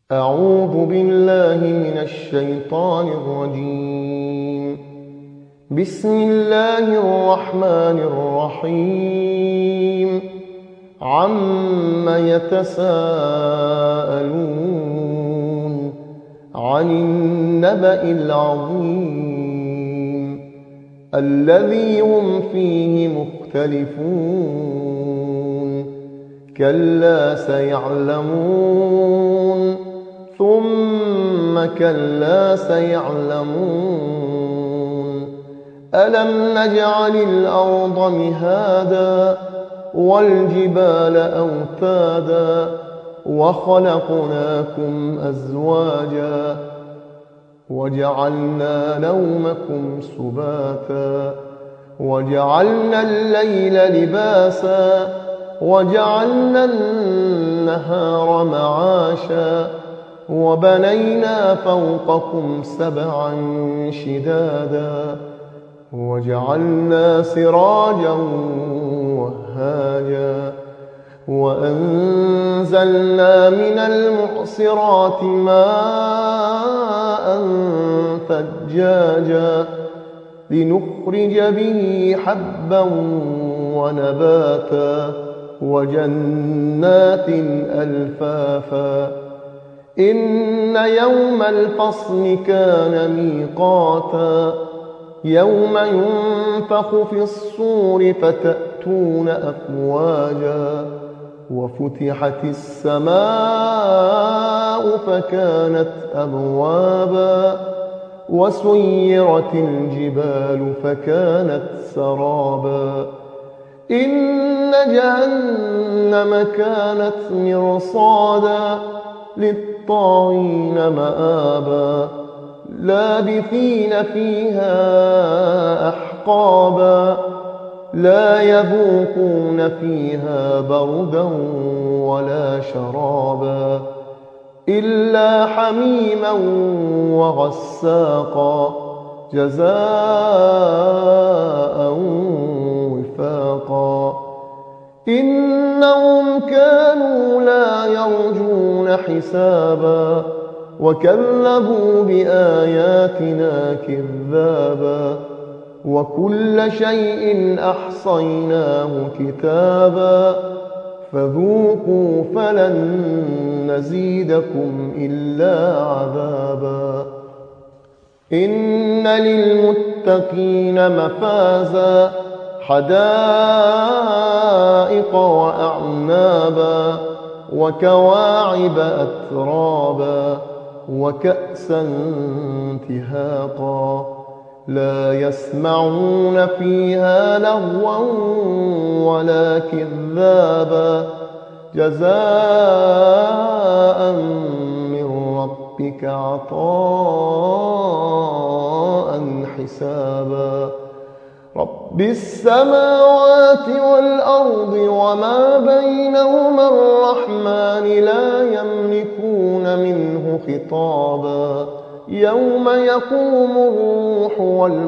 أعوذ بالله من الشيطان الرجيم. بسم الله الرحمن الرحيم. عم يتساءلون عن النبأ العظيم الذي هم فيه مختلفون كلا سيعلمون ثم كلا سيعلمون ألم نجعل الأرض مهادا والجبال أوتادا وخلقناكم أزواجا وجعلنا نومكم سباتا وجعلنا الليل لباسا وجعلنا النهار معاشا وبنينا فوقكم سبعا شدادا وجعلنا سراجا وهاجا وأنزلنا من المعصرات ماء ثجاجا لنخرج به حبا ونباتا وجنات ألفافا إن يوم الفصل كان ميقاتا يوم ينفخ في الصور فتأتون أفواجا وفتحت السماء فكانت أبوابا وسيرت الجبال فكانت سرابا إن جهنم كانت مرصادا للطاغين مآبا لابثين فيها أحقابا لا يذوقون فيها بردا ولا شرابا إلا حميما وغساقا جزاء وفاقا إنهم كانوا لا يرجون حسابا وكذبوا بآياتنا كذابا وكل شيء أحصيناه كتابا فذوقوا فلن نزيدكم إلا عذابا إن للمتقين مفازا حدائق وأعنابا وكواعب أترابا وكأسا دهاقا لا يسمعون فيها لغوا ولا كذابا جزاء من ربك عطاء حسابا رب السماوات والأرض وما بينهما الرحمن لا يملكون منه خطابا يوم يقوم الروح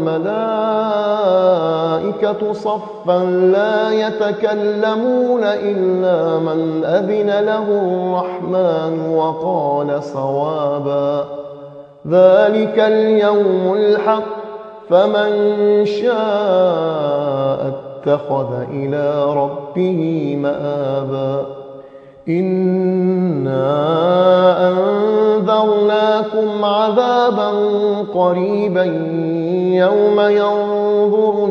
والملائكة صفا لا يتكلمون إلا من أذن له الرحمن وقال صوابا ذلك اليوم الحق فمن شاء اتخذ إلى ربه مآبا إنا أنذرناكم عذابا قريبا يوم ينظر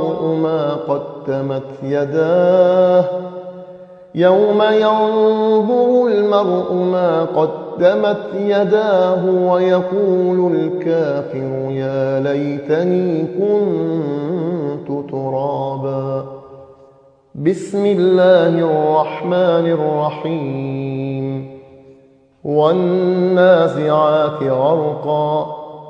المرء ما قدمت يداه ويقول الكافر يا ليتني كنت ترابا بسم الله الرحمن الرحيم والنازعات غرقا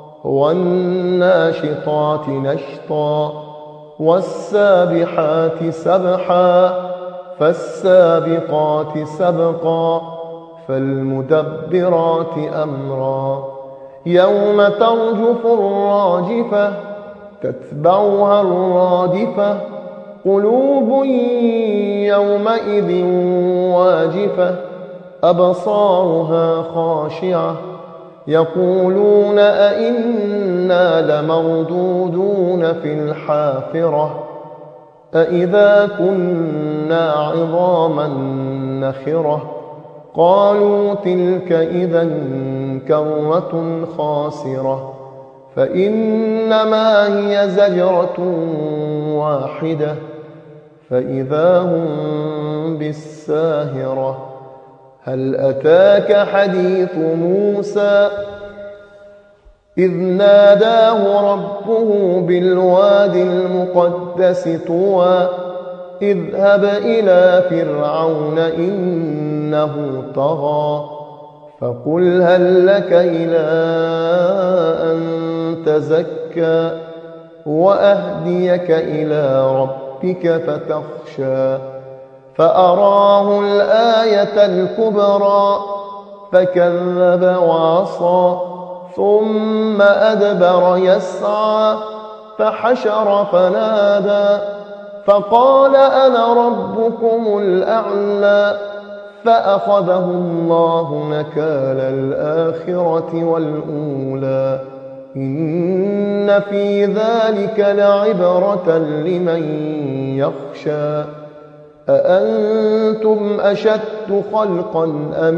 والناشطات نشطا والسابحات سبحا فالسابقات سبقا فالمدبرات أمرا يوم ترجف الراجفة تتبعها الرادفة قلوب يومئذ واجفة أبصارها خاشعة يقولون أئنا لمردودون في الحافرة أئذا كنا عظاما نخرة قالوا تلك إذا كرة خاسرة فإنما هي زجرة واحدة فإذا هم بالساهرة هل أتاك حديث موسى إذ ناداه ربه بالوادي المقدس طوى اذهب إلى فرعون إنه طغى فقل هل لك إلى أن تزكى وأهديك إلى ربك فتخشى فأراه الآية الكبرى فكذب وعصى ثم أدبر يسعى فحشر فنادى فقال أنا ربكم الأعلى فأخذه الله نكال الآخرة والأولى إن في ذلك لعبرة لمن يخشى أأنتم أشد خلقا أم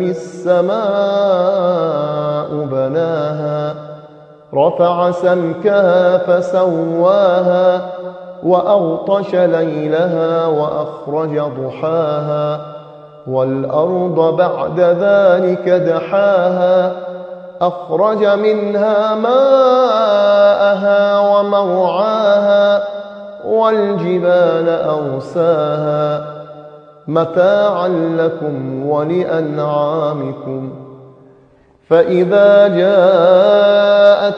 السماء بناها رفع سمكها فسواها وأغطش ليلها وأخرج ضحاها والأرض بعد ذلك دحاها أخرج منها ماءها ومرعاها والجبال أرساها متاعا لكم ولأنعامكم فإذا جاءت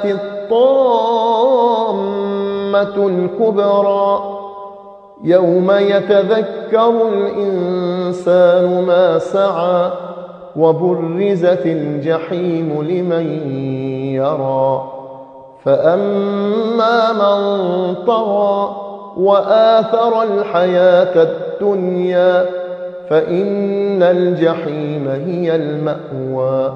الطامة الكبرى يوم يتذكر الإنسان ما سعى وبرزت الجحيم لمن يرى فأما من طغى وآثر الحياة الدنيا فإن الجحيم هي المأوى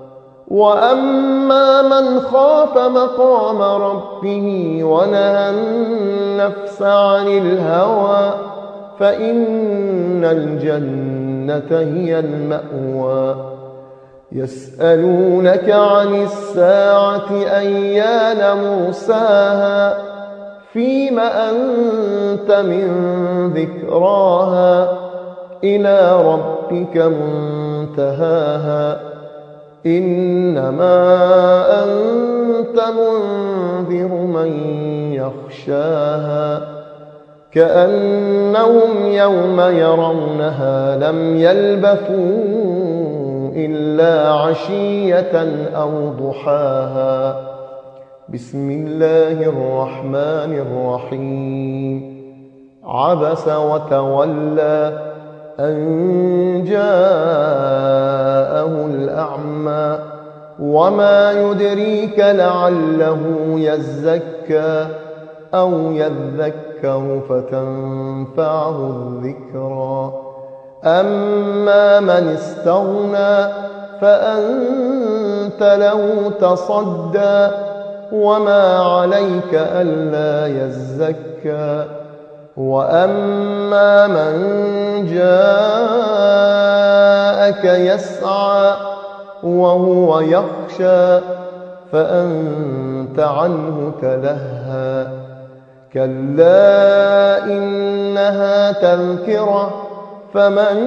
وأما من خاف مقام ربه ونهى النفس عن الهوى فإن الجنة هي المأوى يسألونك عن الساعة أيان مرساها فيم أنت من ذكراها إلى ربك منتهاها إنما أنت منذر من يخشاها كأنهم يوم يرونها لم يلبثوا إلا عشية أو ضحاها بسم الله الرحمن الرحيم عبس وتولى أن جاءه الأعمى وما يدريك لعله يزكى أو يذكر فتنفعه الذكرى أما من استغنى فأنت له تصدى وما عليك ألا يزكى وأما من جاءك يسعى وهو يخشى فأنت عنه تلهى كلا إنها تذكرة فمن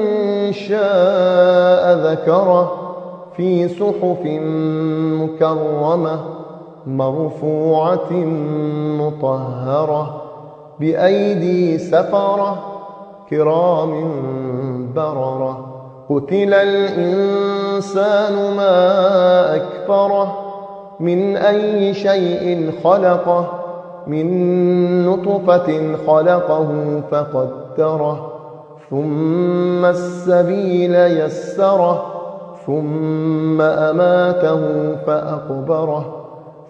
شاء ذكره في صحف مكرمة مرفوعة مطهرة بأيدي سفرة كرام بررة قتل الإنسان ما أكفره من أي شيء خلقه من نطفة خلقه فقدره ثم السبيل يسره ثم أماته فأقبره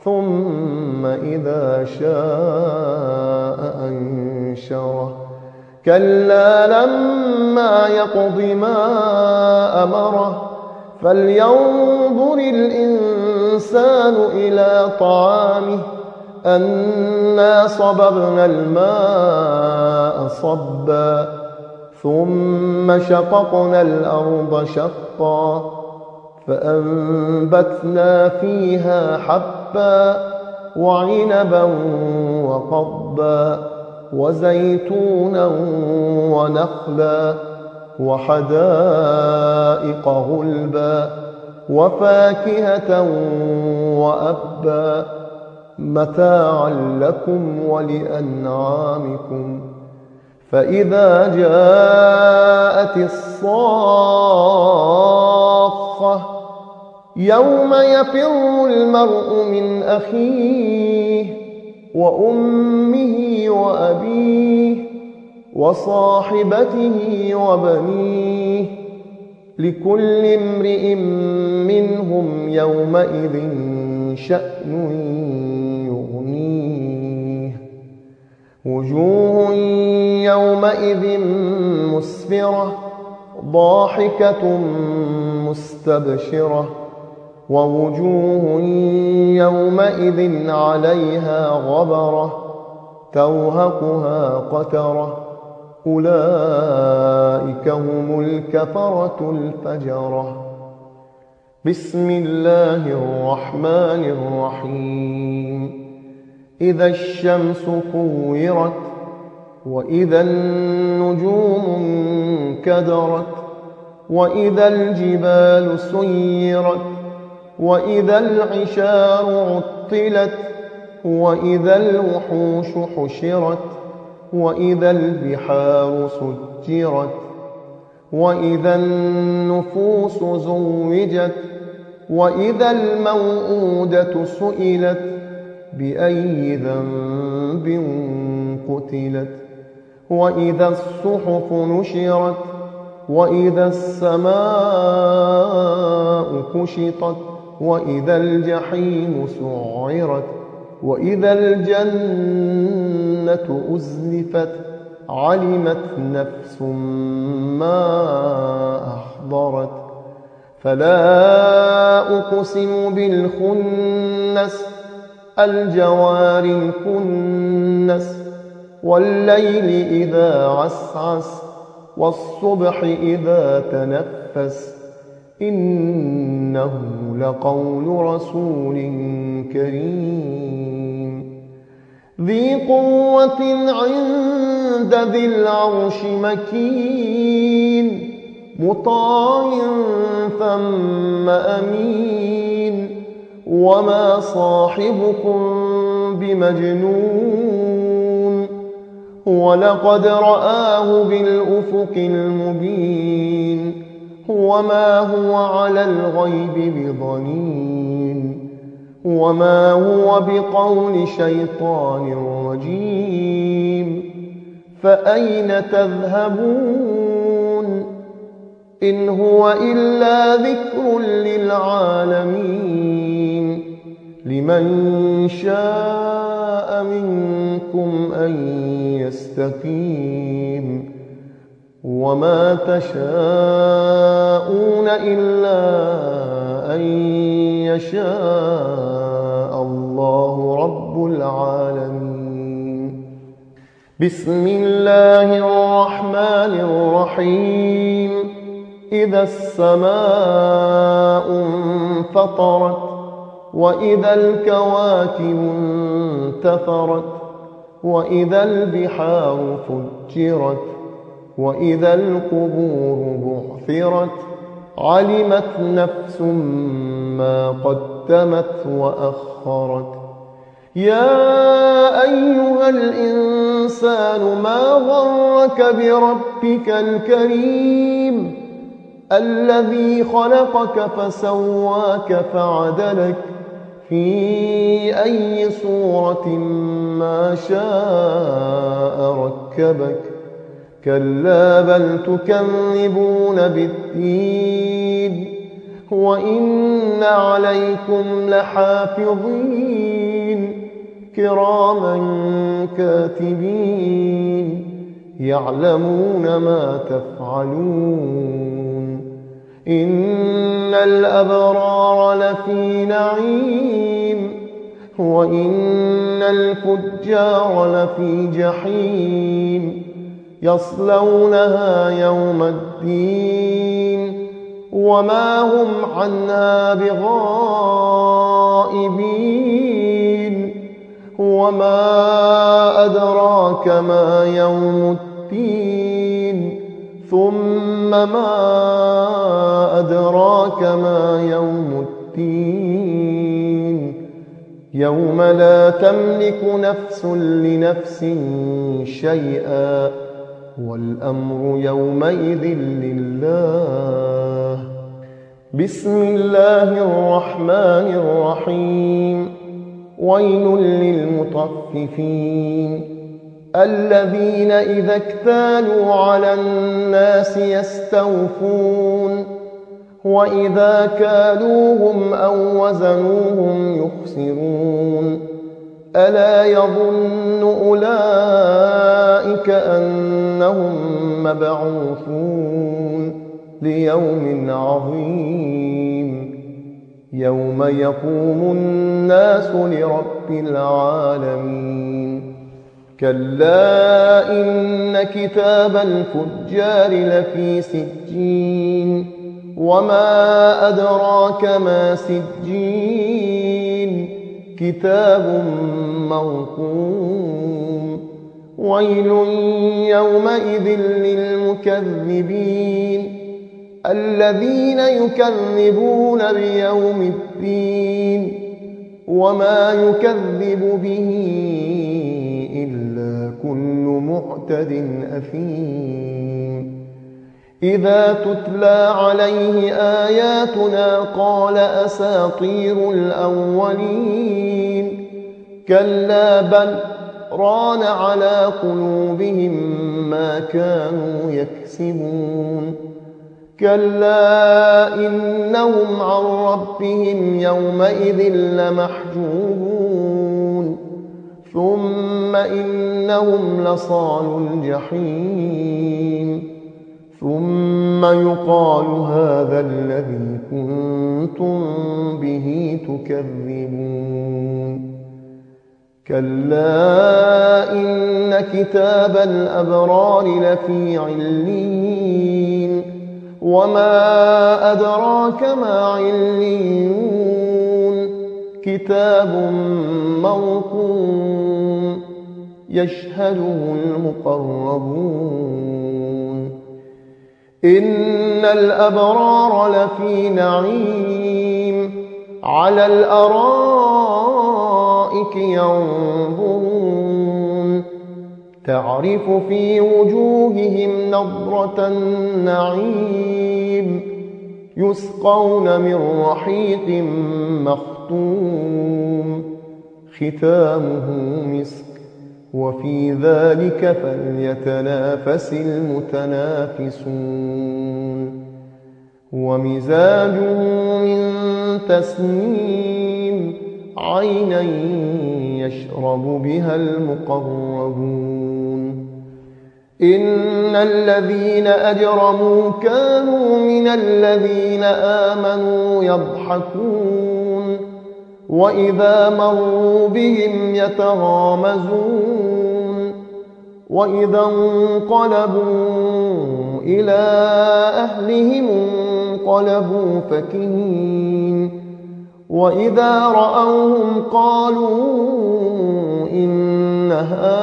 ثم إذا شاء أنشره كلا لما يقض ما أمره فلينظر الإنسان إلى طعامه أنا صببنا الماء صبا ثم شققنا الأرض شقا فأنبتنا فيها حبا وعنبا وقضبا وزيتونا ونخلا وحدائق غلبا وفاكهة وأبا متاعا لكم ولأنعامكم فإذا جاءت الصاخة يوم يفر المرء من أخيه وأمه وأبيه وصاحبته وبنيه لكل امرئ منهم يومئذ شأن يغنيه وجوه يومئذ مسفرة ضاحكة مستبشرة ووجوه يومئذ عليها غبرة ترهقها قترة أولئك هم الكفرة الفجرة بسم الله الرحمن الرحيم إذا الشمس كورت وإذا النجوم انكدرت وإذا الجبال سيرت وإذا العشار عطلت وإذا الوحوش حشرت وإذا البحار سجرت وإذا النفوس زوجت وإذا الموءودة سئلت بأي ذنب قتلت وإذا الصحف نشرت وإذا السماء كشطت وإذا الجحيم سعرت وإذا الجنة أزلفت علمت نفس ما أحضرت فلا أقسم بالخنس الجوار الكنس والليل إذا عسعس والصبح إذا تنفس إنه لقول رسول كريم ذي قوة عند ذي العرش مكين مطاع ثم أمين وما صاحبكم بمجنون ولقد رآه بالأفق المبين وما هو على الغيب بضنين وما هو بقول شيطان رجيم فأين تذهبون إن هو إلا ذكر للعالمين لمن شاء منكم أن يستقيم وما تشاءون إلا أن يشاء الله رب العالمين بسم الله الرحمن الرحيم إذا السماء انفطرت وإذا الكواكب انتثرت وإذا البحار فجرت وإذا القبور بعثرت علمت نفس ما قدمت وأخرت يا أيها الإنسان ما غرك بربك الكريم الذي خلقك فسواك فعدلك في أي صورة ما شاء ركبك كلا بل تكذبون بالدين وإن عليكم لحافظين كراما كاتبين يعلمون ما تفعلون. إن الأبرار لفي نعيم وإن الفجار لفي جحيم يصلونها يوم الدين وما هم عنها بغائبين. وما أدراك ما يوم الدين ثم ما أدراك ما يوم الدين يوم لا تملك نفس لنفس شيئا والأمر يومئذ لله. بسم الله الرحمن الرحيم. ويل للمطففين الذين إذا اكتالوا على الناس يستوفون وإذا كالوهم أو وزنوهم يخسرون. ألا يظن أولئك أنهم مبعوثون ليوم عظيم يوم يقوم الناس لرب العالمين. كلا إن كتاب الفجار لفي سجين وما أدراك ما سجين كتاب مرقوم. ويل يومئذ للمكذبين الذين يكذبون بيوم الدين وما يكذب به إلا كل معتد أثيم. إذا تتلى عليه آياتنا قال أساطير الأولين. كلا بل ران على قلوبهم ما كانوا يكسبون. كلا إنهم عن ربهم يومئذ لمحجوبون. ثم إنهم لصالو الجحيم. ثم يقال هذا الذي كنتم به تكذبون. كلا إن كتاب الأبرار لفي عليين وما أدراك ما عليون كتاب مرقوم يشهده المقربون. إن الأبرار لفي نعيم على الأرائك ينظرون تعرف في وجوههم نضرة النعيم يسقون من رحيق مختوم ختامه مسك وفي ذلك فليتنافس المتنافسون. ومزاجه من تسنيم عينا يشرب بها المقربون. إن الذين أجرموا كانوا من الذين آمنوا يضحكون وإذا مروا بهم يتغامزون وإذا انقلبوا إلى أهلهم انقلبوا فكهين وإذا رأوهم قالوا إن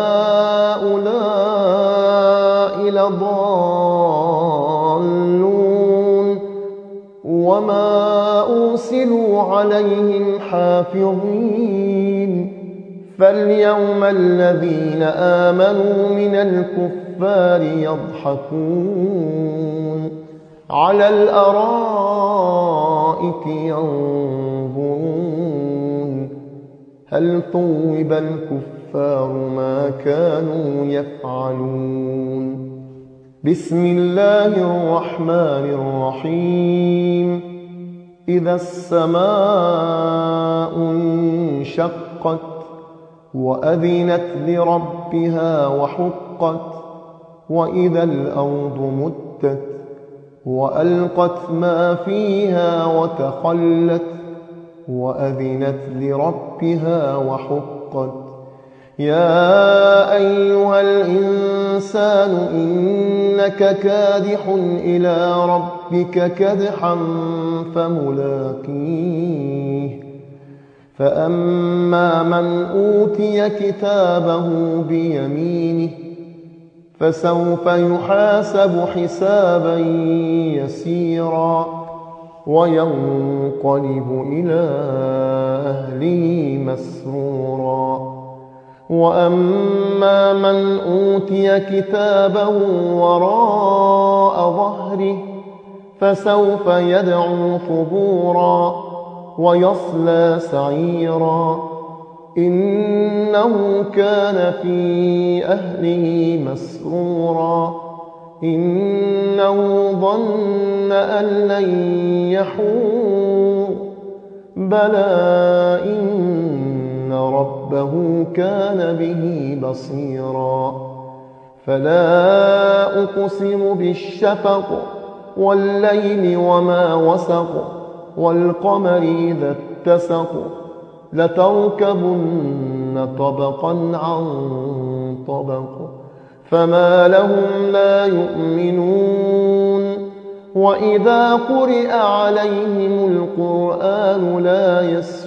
هؤلاء لضالون وما أرسلوا عليهم حافظين. فاليوم الذين آمنوا من الكفار يضحكون على الأرائك ينظرون هل ثوب الكفار ما كانوا يفعلون. بسم الله الرحمن الرحيم. إذا السماء انشقت وأذنت لربها وحقت وإذا الأرض مدت وألقت ما فيها وتخلت وأذنت لربها وحقت يا أيها الإنسان إنك كادح إلى ربك كدحا فملاقيه فأما من أوتي كتابه بيمينه فسوف يحاسب حسابا يسيرا وينقلب إلى أهله مسرورا وأما من أوتي كتابه وراء ظهره فسوف يدعو ثبورا ويصلى سعيرا إنه كان في أهله مسرورا إنه ظن أن لن يحور بلى إن ربه كان به بصيرا فلا أقسم بالشفق والليل وما وسق والقمر إذا اتسق لتركبن طبقا عن طبق فما لهم لا يؤمنون وإذا قرئ عليهم القرآن لا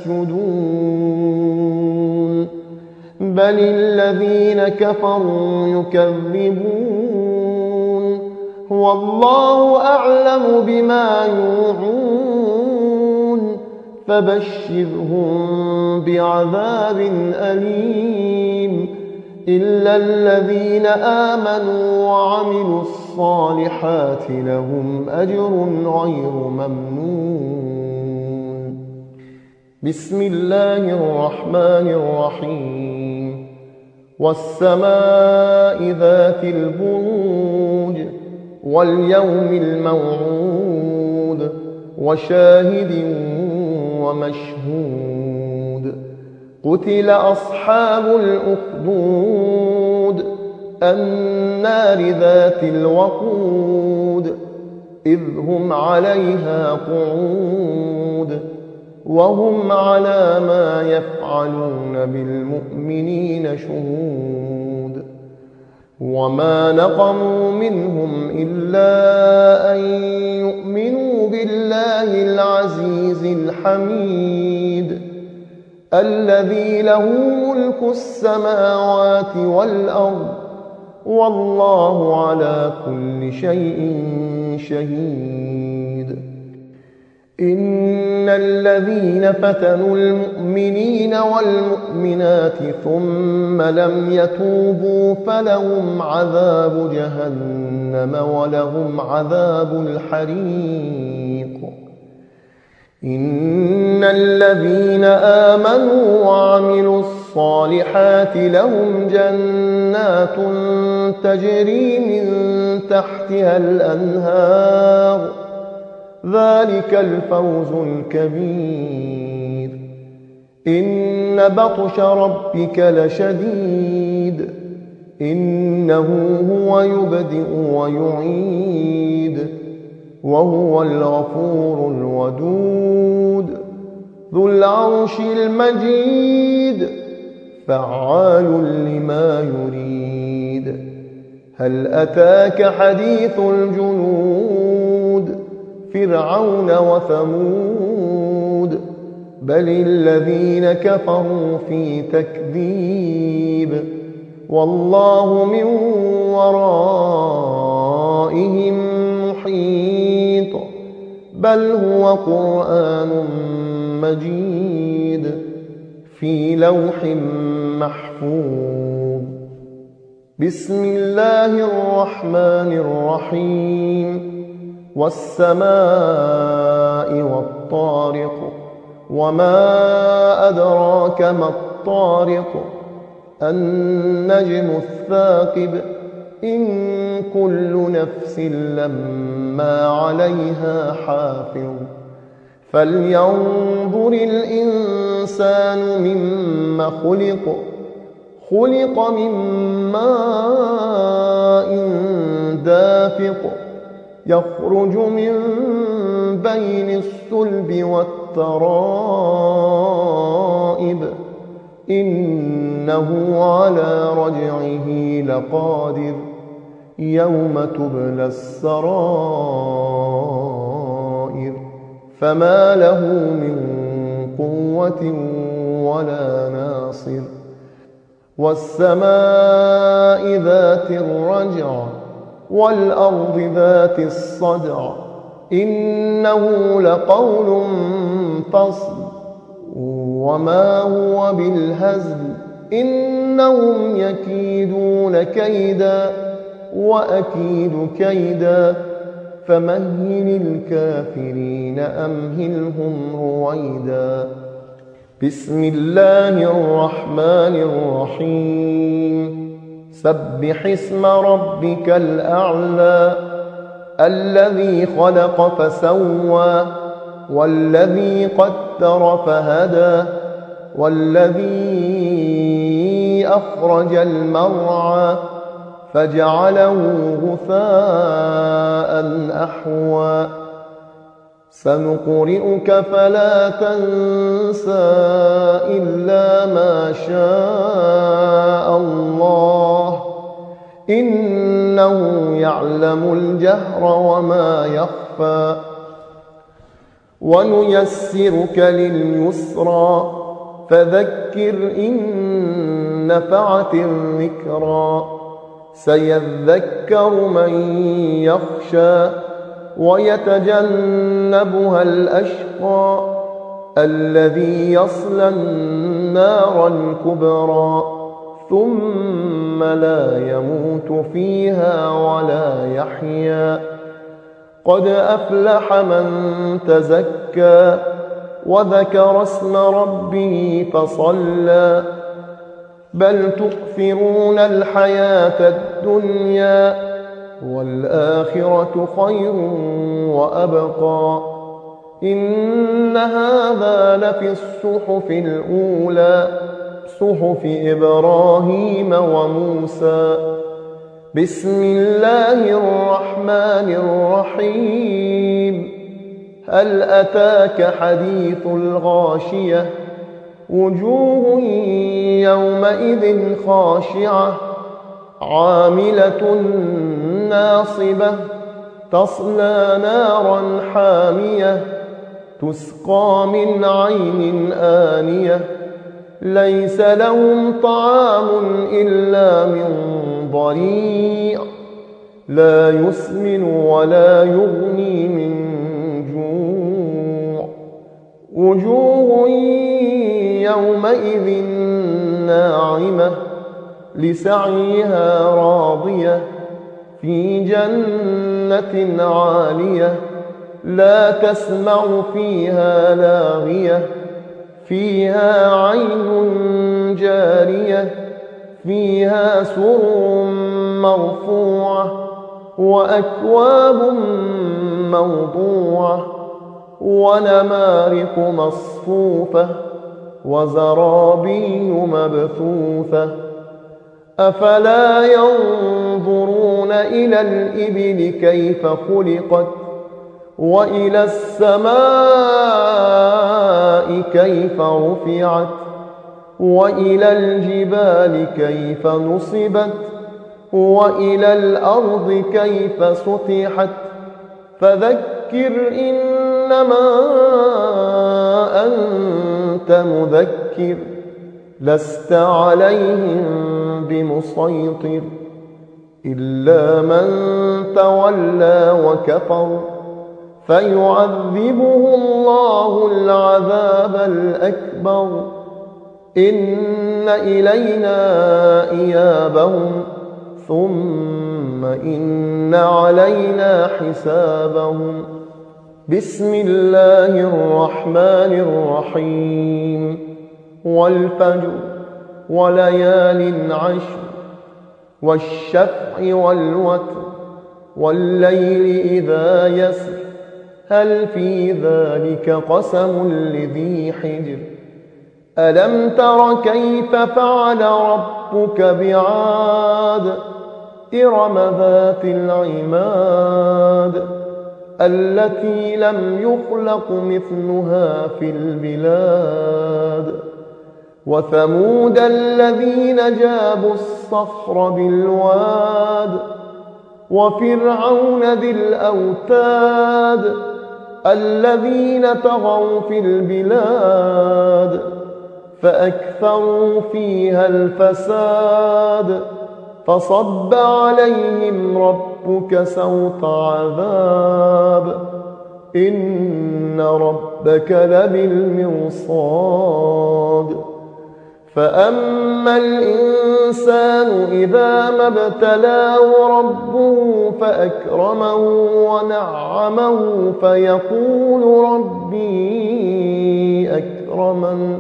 يسجدون بل الذين كفروا يكذبون والله أعلم بما يوعون فبشرهم بعذاب أليم إلا الذين آمنوا وعملوا الصالحات لهم أجر غير ممنون بسم الله الرحمن الرحيم والسماء ذات البروج واليوم الموعود وشاهد ومشهود قتل أصحاب الأخدود النار ذات الوقود إذ هم عليها قعود وهم على ما يفعلون بالمؤمنين شهود وما نقموا منهم إلا أن يؤمنوا بالله العزيز الحميد الذي له ملك السماوات والأرض والله على كل شيء شهيد إن الذين فتنوا المؤمنين والمؤمنات ثم لم يتوبوا فلهم عذاب جهنم ولهم عذاب الحريق إن الذين آمنوا وعملوا الصالحات لهم جنات تجري من تحتها الأنهار ذلك الفوز الكبير إن بطش ربك لشديد إنه هو يبدئ ويعيد وهو الغفور الودود ذو العرش المجيد فعال لما يريد هل أتاك حديث الجنود فرعون وثمود بل الذين كفروا في تكذيب والله من ورائهم محيط بل هو قرآن مجيد في لوح محفوظ بسم الله الرحمن الرحيم والسماء والطارق وما أدراك ما الطارق النجم الثاقب إن كل نفس لما عليها حافظ فلينظر الإنسان مما خلق خلق من ماء دافق يخرج من بين الصلب والترائب إنه على رجعه لقادر يوم تبلى السرائر فما له من قوة ولا ناصر والسماء ذات الرجع والأرض ذات الصدع إنه لقول فصل وما هو بالهزل إنهم يكيدون كيدا وأكيد كيدا فمهل الكافرين أمهلهم رويدا بسم الله الرحمن الرحيم سبح اسم ربك الأعلى الذي خلق فسوى والذي قدر فهدى والذي أخرج المرعى فجعله غثاء أحوى سنقرئك فلا تنسى إلا ما شاء الله إنه يعلم الجهر وما يخفى ونيسرك لليسرى فذكر إن نفعت الذكرى سيذكر من يخشى ويتجنبها الأشقى الذي يصلى النار الكبرى ثم لا يموت فيها ولا يحيا قد أفلح من تزكى وذكر اسم ربه فصلى بل تؤثرون الحياة الدنيا والآخرة خير وأبقى إن هذا لفي الصحف الأولى صحف إبراهيم وموسى بسم الله الرحمن الرحيم هل أتاك حديث الغاشية وجوه يومئذ خاشعة عاملة ناصبة تصلى نارا حامية تسقى من عين آنية ليس لهم طعام إلا من ضريع لا يسمن ولا يغني من جوع وجوه يومئذ ناعمة لسعيها راضية في جنة عالية لا تسمع فيها لاغية فيها عين جارية فيها سرر مرفوعة وأكواب موضوعة ونمارق مصفوفة وزرابي مبثوثة أفلا ينظرون إلى الإبل كيف خلقت وإلى السماء كيف رفعت وإلى الجبال كيف نصبت وإلى الأرض كيف سطحت فذكر إنما أنت مذكر لست عليهم بمسيطر إلا من تولى وكفر فيعذبه الله العذاب الأكبر إن إلينا إيابهم ثم إن علينا حسابهم بسم الله الرحمن الرحيم والفجر وليال عشر والشفع والوتر والليل إذا يسر هل في ذلك قسم لذي حجر ألم تر كيف فعل ربك بعاد إرم ذات العماد التي لم يخلق مثلها في البلاد وثمود الذين جابوا الصخر بالواد وفرعون ذي الأوتاد الذين طغوا في البلاد فأكثروا فيها الفساد فصب عليهم ربك سوط عذاب إن ربك لبالمرصاد فأما الإنسان إذا ما ابتلاه ربه فأكرمه ونعمه فيقول ربي أكرمن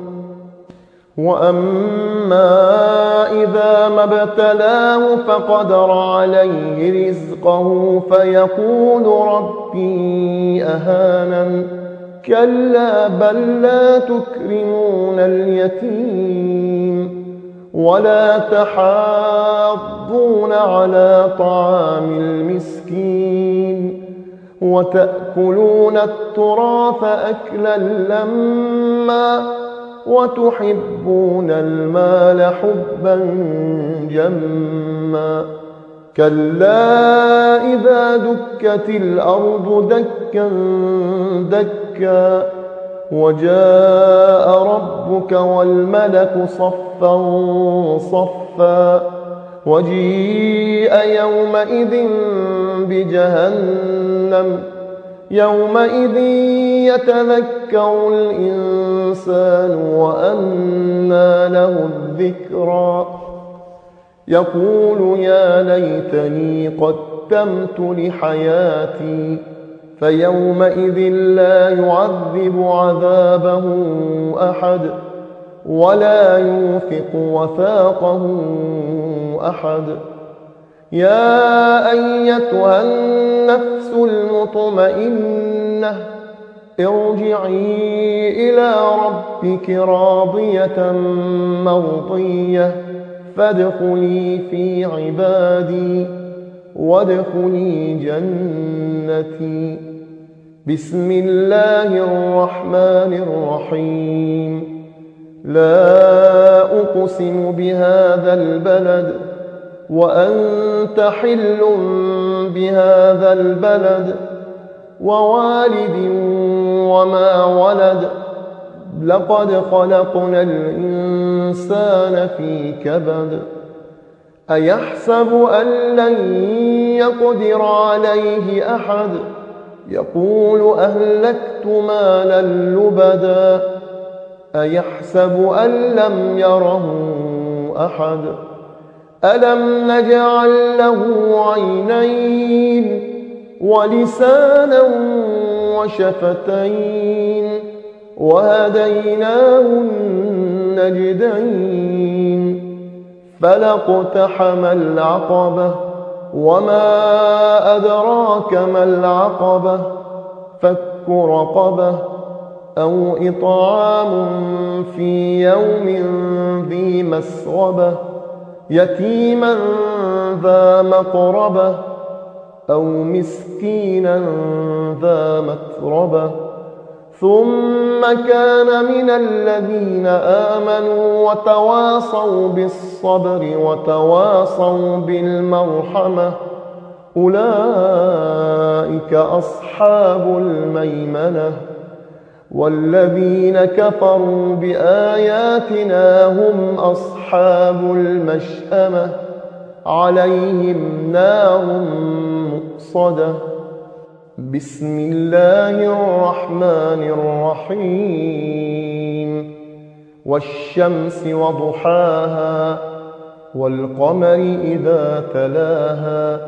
وأما إذا ما ابتلاه فقدر عليه رزقه فيقول ربي أهانن كلا بل لا تكرمون اليتيم ولا تحاضون على طعام المسكين وتأكلون التراث أكلا لما وتحبون المال حبا جما كلا إذا دكت الأرض دكا دكا وجاء ربك والملك صفا صفا وجيء يومئذ بجهنم يومئذ يتذكر الإنسان وأنى له الذكرى يقول يا ليتني قدمت لحياتي فيومئذ لا يعذب عذابه أحد ولا يوثق وثاقه أحد يا أيتها النفس المطمئنة ارجعي إلى ربك راضية مرضية فادخلي في عبادي وادخلي جنتي بسم الله الرحمن الرحيم لا أقسم بهذا البلد وأنت حل بهذا البلد ووالد وما ولد لقد خلقنا الإنسان في كبد أيحسب أن لن يقدر عليه أحد يقول أهلكت مالا لبدا أيحسب أن لم يره أحد ألم نجعل له عينين ولسانا وشفتين وهديناه النجدين فلاقتحم العقبة وما أدراك ما العقبة فك رقبة أو إطعام في يوم ذي مسغبة يتيما ذا مقربة أو مسكينا ذا متربة ثم كان من الذين آمنوا وتواصوا بالصبر وتواصوا بالمرحمة أولئك أصحاب الميمنة والذين كفروا بآياتنا هم أصحاب المشأمة عليهم نار مؤصدة بسم الله الرحمن الرحيم والشمس وضحاها والقمر إذا تلاها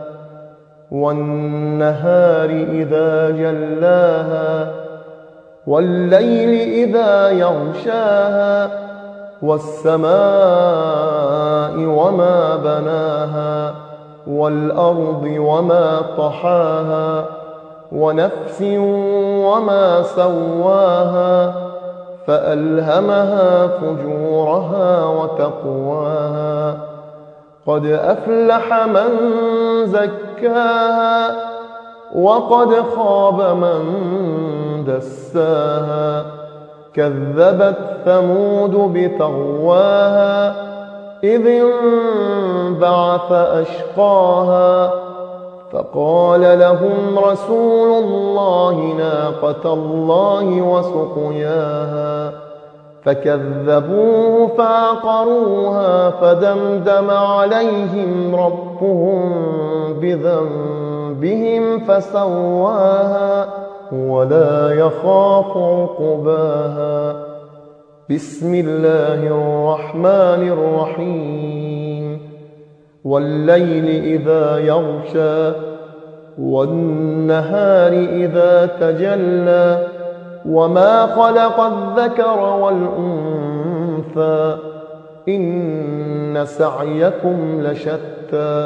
والنهار إذا جلاها والليل إذا يغشاها والسماء وما بناها والأرض وما طحاها ونفس وما سواها فألهمها فجورها وتقواها. قد أفلح من زكاها وقد خاب من دساها. كذبت ثمود بطغواها إذ انبعث أشقاها. فقال لهم رسول الله ناقة الله وسقياها. فكذبوه فعقروها فدمدم عليهم ربهم بذنبهم فسواها ولا يخاف عقباها. بسم الله الرحمن الرحيم. والليل إذا يغشى والنهار إذا تجلى وما خلق الذكر والأنثى إن سعيكم لشتى.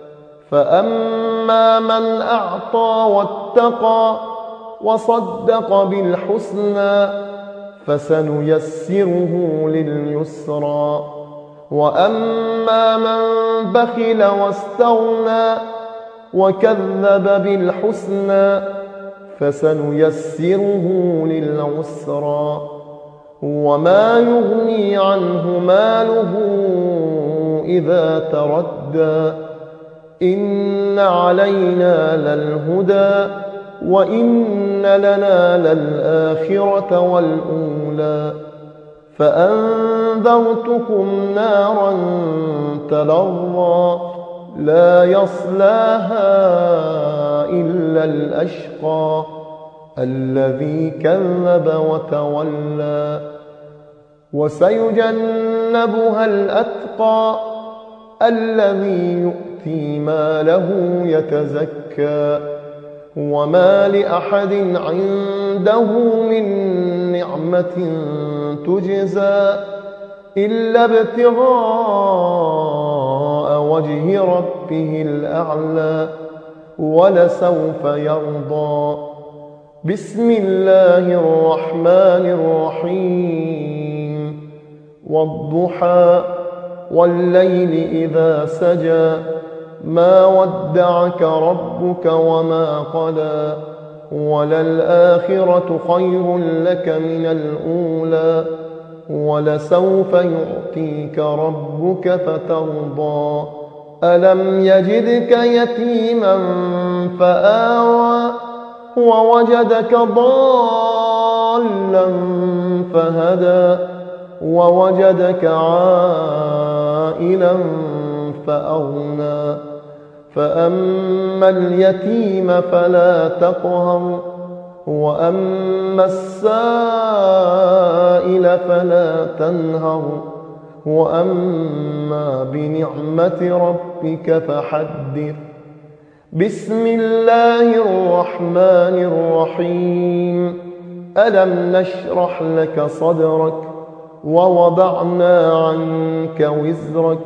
فأما من أعطى واتقى وصدق بالحسنى فسنيسره لليسرى. وأما من بخل واستغنى وكذب بالحسنى فسنيسره للعسرى. وما يغني عنه ماله إذا تردى. إن علينا للهدى وإن لنا للآخرة والأولى. فأنذرتكم نارا تلظى لا يصلاها إلا الأشقى الذي كذب وتولى. وسيجنبها الأتقى الذي يؤتي ماله يتزكى. وما لأحد عنده من نعمة تجزى إلا ابتغاء وجه ربه الأعلى ولسوف يرضى. بسم الله الرحمن الرحيم. والضحى والليل إذا سجى ما ودعك ربك وما قلى. وللآخرة خير لك من الأولى ولسوف يعطيك ربك فترضى. ألم يجدك يتيما فآوى ووجدك ضالا فهدى ووجدك عائلا فأغنى. فأما اليتيم فلا تقهر وأما السائل فلا تنهر وأما بنعمة ربك فحدث. بسم الله الرحمن الرحيم. ألم نشرح لك صدرك ووضعنا عنك وزرك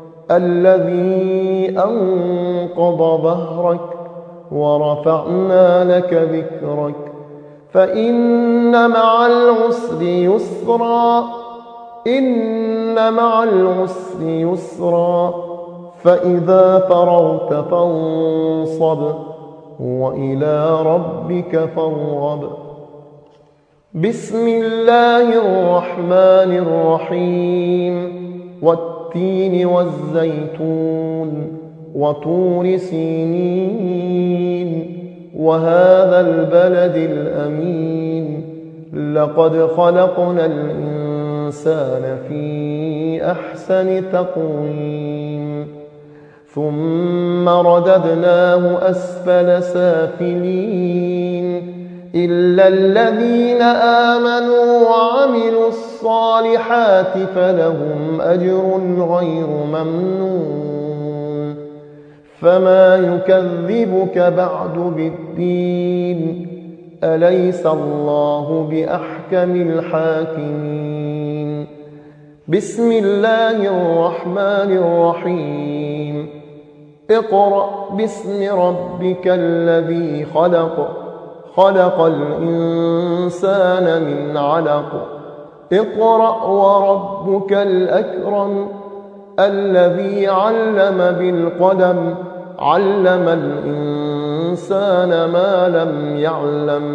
الذي أنقض ظهرك ورفعنا لك ذكرك. فإن مع العسر يسرا إن مع العسر يسرا. فإذا فرغت فانصب وإلى ربك فارغب. بسم الله الرحمن الرحيم. والتين والزيتون وطور سينين وهذا البلد الأمين. لقد خلقنا الإنسان في أحسن تقويم ثم رددناه أسفل سافلين إلا الذين آمنوا وعملوا الصالحات فلهم أجر غير ممنون. فما يكذبك بعد بالدين أليس الله بأحكم الحاكمين. بسم الله الرحمن الرحيم. اقرأ باسم ربك الذي خلق. خلق الإنسان من علق. اقرأ وربك الأكرم الذي علم بالقلم علم الإنسان ما لم يعلم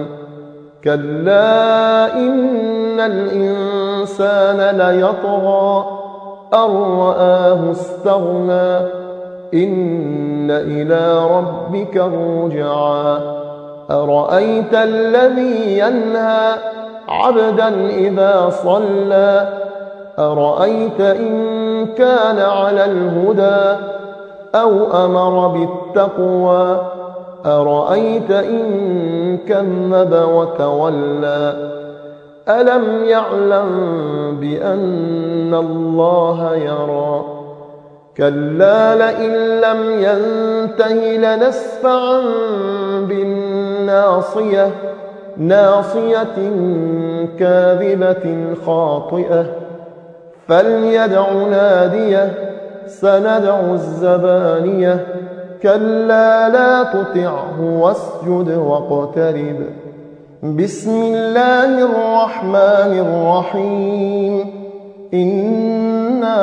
كلا إن الإنسان ليطغى أن رآه استغنى إن إلى ربك الرجعى أرأيت الذي ينهى عبدا إذا صلى أرأيت إن كان على الهدى أو أمر بالتقوى أرأيت إن كذب وتولى ألم يعلم بأن الله يرى كلا لئن لم ينته لنسفعا بالناصية ناصية كاذبة خاطئة فليدع ناديه سندع الزبانية كلا لا تطعه واسجد واقترب بسم الله الرحمن الرحيم إنا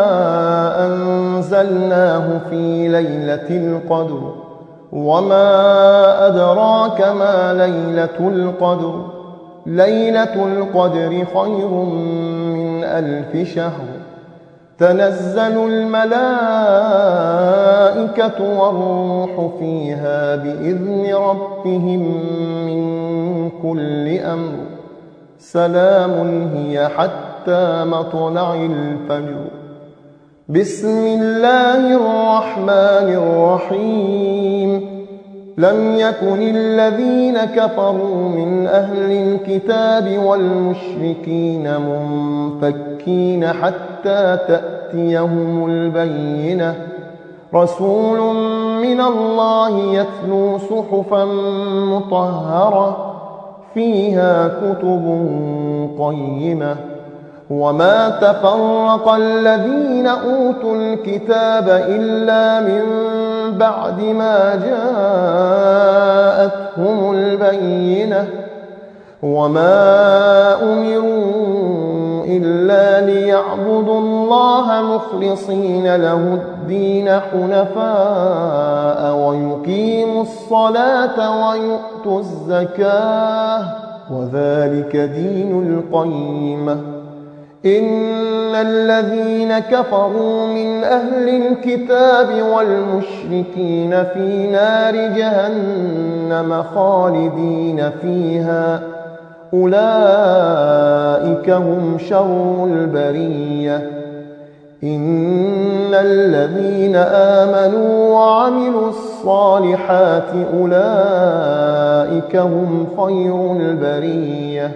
أنزلناه في ليلة القدر وما أدراك ما ليلة القدر ليلة القدر خير من 1000 شهر تنزل الملائكة والروح فيها بإذن ربهم من كل أمر سلام هي حتى مطلع الفجر بسم الله الرحمن الرحيم لم يكن الذين كفروا من أهل الكتاب والمشركين منفكين حتى تأتيهم البينة رسول من الله يتلو صحفا مطهرة فيها كتب قيمة وما تفرق الذين أوتوا الكتاب إلا من بعد ما جاءتهم البينة وما أمروا إلا ليعبدوا الله مخلصين له الدين حنفاء ويقيموا الصلاة ويؤتوا الزكاة وذلك دين القيمة إن الذين كفروا من أهل الكتاب والمشركين في نار جهنم خالدين فيها أولئك هم شر البرية إن الذين آمنوا وعملوا الصالحات أولئك هم خير البرية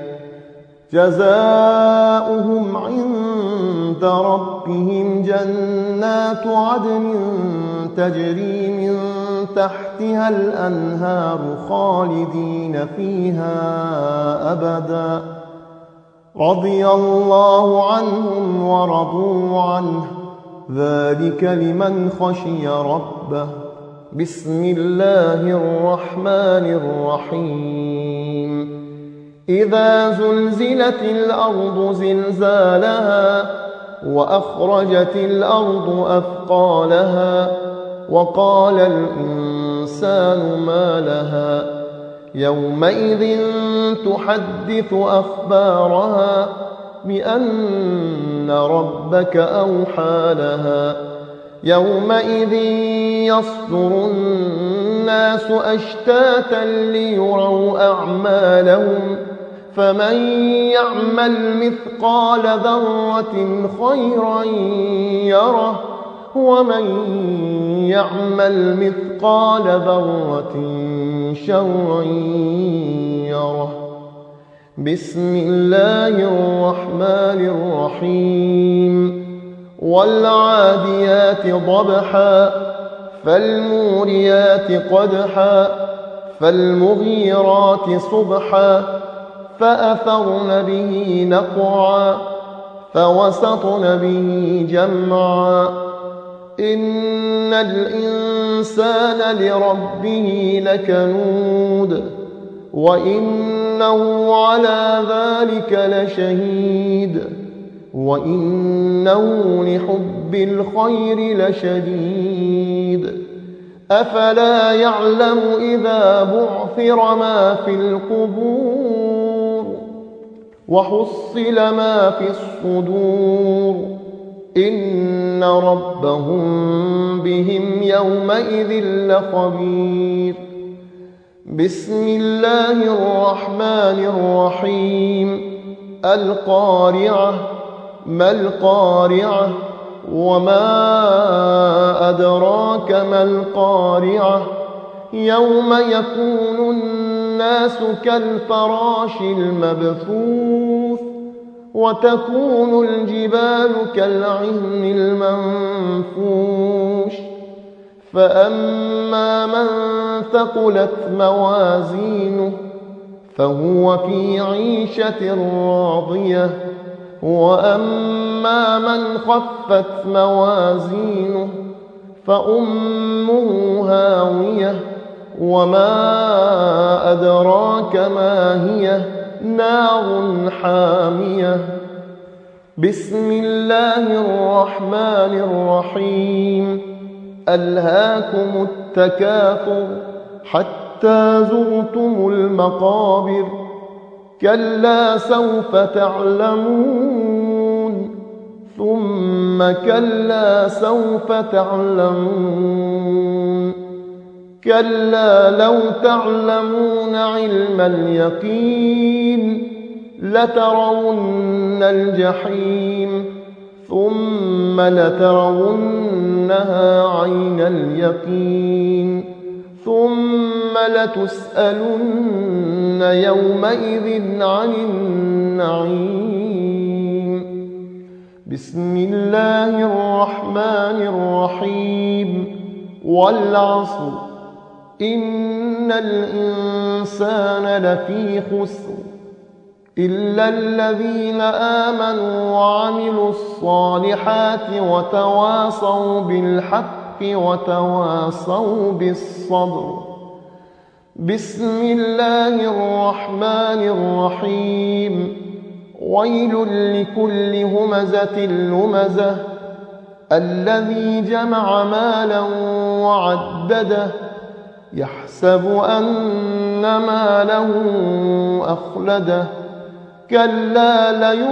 جزاؤهم عند ربهم جنات عدن تجري من تحتها الأنهار خالدين فيها أبدا رضي الله عنهم ورضوا عنه ذلك لمن خشي ربه بسم الله الرحمن الرحيم إذا زلزلت الأرض زلزالها وأخرجت الأرض أثقالها وقال الإنسان ما لها يومئذ تحدث أخبارها بأن ربك أوحى لها يومئذ يصدر الناس أشتاتا ليروا أعمالهم فمن يعمل مثقال ذرة خيرا يره ومن يعمل مثقال ذرة شرا يره بسم الله الرحمن الرحيم والعاديات ضبحا فالموريات قدحا فالمغيرات صبحا فأثرن به نقعا فوسطن به جمعا إن الإنسان لربه لكنود وإنه على ذلك لشهيد وإنه لحب الخير لشديد أفلا يعلم إذا بعثر ما في القبور وحصل ما في الصدور إن ربهم بهم يومئذ لخبير بسم الله الرحمن الرحيم القارعة ما القارعة وما أدراك ما القارعة يوم يكون الناس كالفراش المبثوث وتكون الجبال كالعهن المنفوش فأما من ثقلت موازينه فهو في عيشة راضية وأما من خفت موازينه فأمه هاوية وما أدراك ما هي نار حامية بسم الله الرحمن الرحيم ألهاكم التكاثر حتى زرتم المقابر كلا سوف تعلمون ثم كلا سوف تعلمون كلا لو تعلمون علم اليقين لترون الجحيم ثم لترونها عين اليقين ثم لتسألن يومئذ عن النعيم بسم الله الرحمن الرحيم والعصر إن الإنسان لفي خسر إلا الذين آمنوا وعملوا الصالحات وتواصوا بالحق وتواصوا بالصبر بسم الله الرحمن الرحيم ويل لكل همزة لمزة الذي جمع مالا وعدده يحسب أن ماله أخلده كلا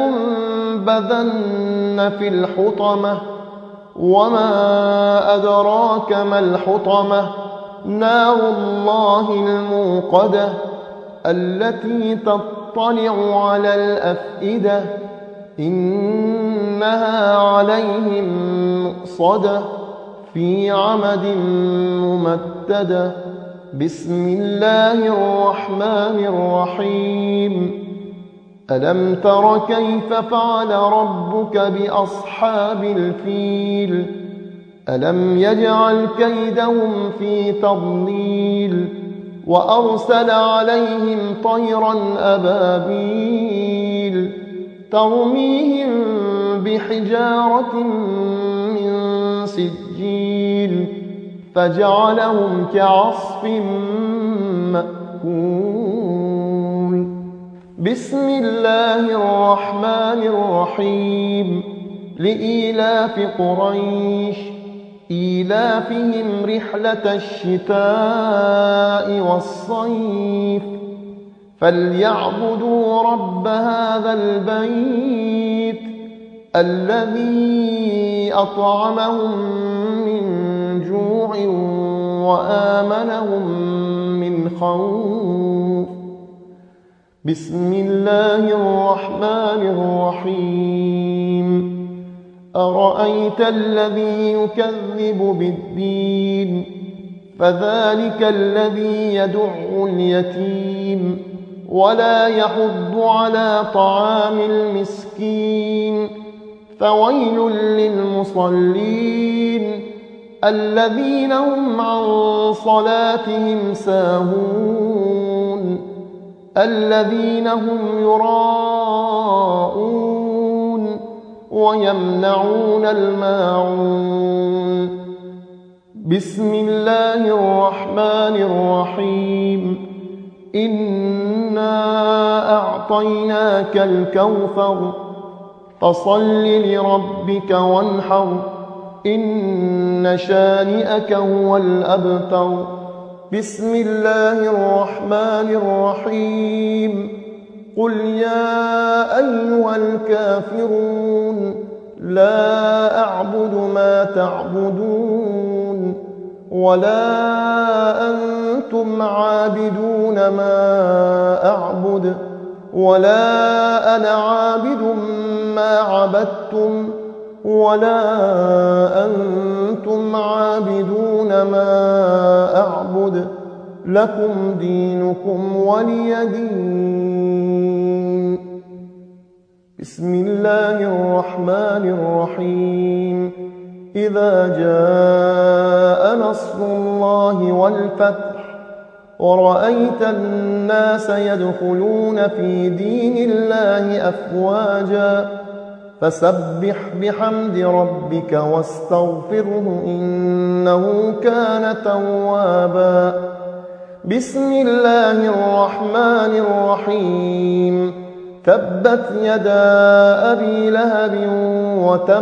لينبذن في الحطمة وما أدراك ما الحطمة نار الله الموقدة التي تطلع على الأفئدة إنها عليهم مؤصدة في عمد ممددة بسم الله الرحمن الرحيم ألم تر كيف فعل ربك بأصحاب الفيل ألم يجعل كيدهم في تضليل وأرسل عليهم طيرا أبابيل ترميهم بحجارة من سجيل فجعلهم كعصف مأكول بسم الله الرحمن الرحيم لإيلاف قريش إيلافهم رحلة الشتاء والصيف فليعبدوا رب هذا البيت الذي أطعمهم من جوع وآمنهم من خوف بسم الله الرحمن الرحيم أرأيت الذي يكذب بالدين فذلك الذي يدع اليتيم ولا يحض على طعام المسكين فويل للمصلين الذين هم عن صلاتهم ساهون الذين هم يراءون ويمنعون الماعون بسم الله الرحمن الرحيم إنا أعطيناك الكوثر فصل لربك وانحر إن شانئك هو الأبتر. بسم الله الرحمن الرحيم. قل يا أيها الكافرون لا أعبد ما تعبدون ولا أنتم عابدون ما أعبد ولا أنا عابد ما عبدتم ولا أنتم عابدون ما أعبد لكم دينكم ولي دين. بسم الله الرحمن الرحيم. إذا جاء نصر الله والفتح ورأيت الناس يدخلون في دين الله أفواجا فسبح بحمد ربك واستغفره إنه كان توابا. بسم الله الرحمن الرحيم. تبت يدا أبي لهب وتب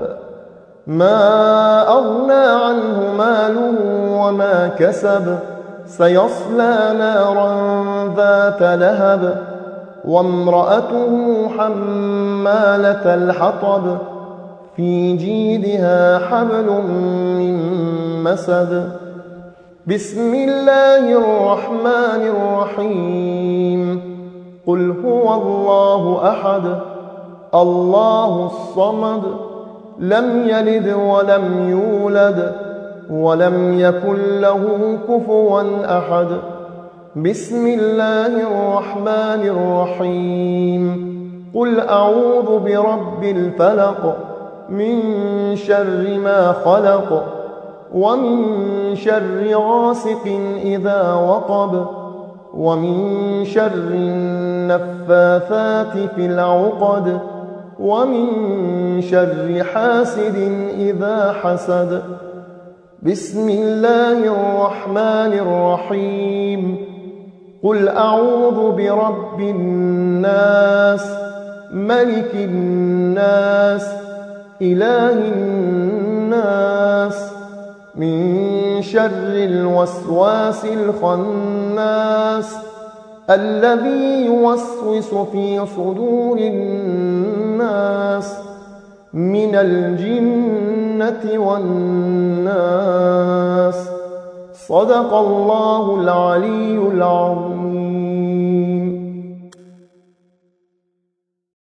ما أغنى عنه ماله وما كسب سيصلى نارا ذات لهب وامرأته حمالة الحطب في جيدها حبل من مسد. بسم الله الرحمن الرحيم. قل هو الله أحد الله الصمد لم يلد ولم يولد ولم يكن له كفوا أحد. بسم الله الرحمن الرحيم. قل أعوذ برب الفلق من شر ما خلق ومن شر غاسق إذا وقب ومن شر النفاثات في العقد ومن شر حاسد إذا حسد. بسم الله الرحمن الرحيم. قل أعوذ برب الناس ملك الناس إله الناس من شر الوسواس الخناس الذي يوسوس في صدور الناس من الجنة والناس. صدق الله العلي العظيم.